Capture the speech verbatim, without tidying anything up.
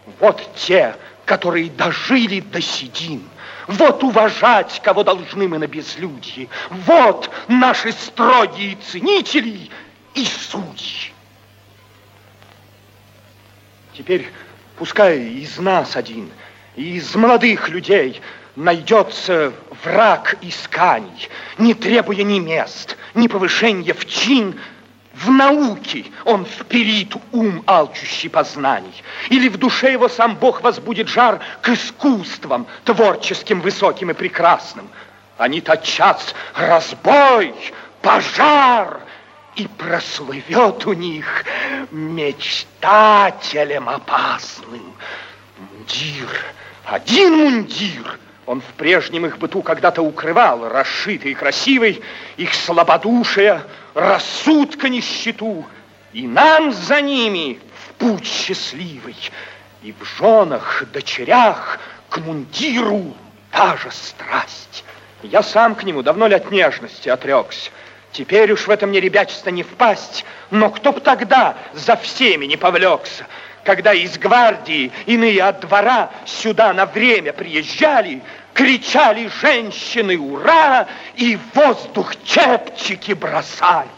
Вот те, которые дожили до седин. Вот уважать, кого должны мы на безлюдье. Вот наши строгие ценители и судьи. Теперь пускай из нас один, из молодых людей найдется враг исканий, не требуя ни мест, ни повышения в чин. В науке он вперит ум, алчущий познаний, или в душе его сам Бог возбудит жар к искусствам творческим, высоким и прекрасным. Они тотчас разбой, пожар, и прослывет у них мечтателем опасным. Мундир, один мундир, он в прежнем их быту когда-то укрывал, расшитый и красивый, их слабодушие, рассудка нищету, и нам за ними в путь счастливый, и в женах, дочерях к мундиру та же страсть. Я сам к нему давно ли от нежности отрекся. Теперь уж в этом не ребячество не впасть, но кто б тогда за всеми не повлекся, когда из гвардии иные от двора сюда на время приезжали, кричали женщины «Ура!» и в воздух чепчики бросали.